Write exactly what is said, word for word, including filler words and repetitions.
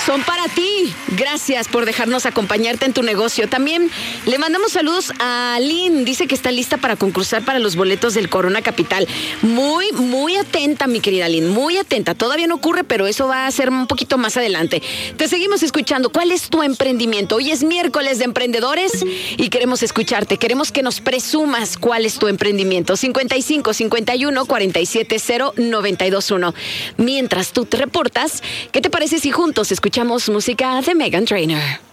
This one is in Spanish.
son para ti. Gracias por dejarnos acompañarte en tu negocio. También le mandamos saludos a Lynn. Dice que está lista para concursar para los boletos del Corona Capital. Muy, muy atenta, mi querida Lynn. Muy atenta. Todavía no ocurre, pero eso va a ser un poquito más adelante. Te seguimos escuchando. ¿Cuál es tu emprendimiento? Hoy es miércoles de emprendedores y queremos escucharte. Queremos que nos presumas cuál es tu emprendimiento. cincuenta y cinco, cincuenta y uno, cuarenta y siete, cero, noventa y dos, uno. Mientras tú te reportas, ¿qué te parece si juntos escuchamos música de Meghan Trainor?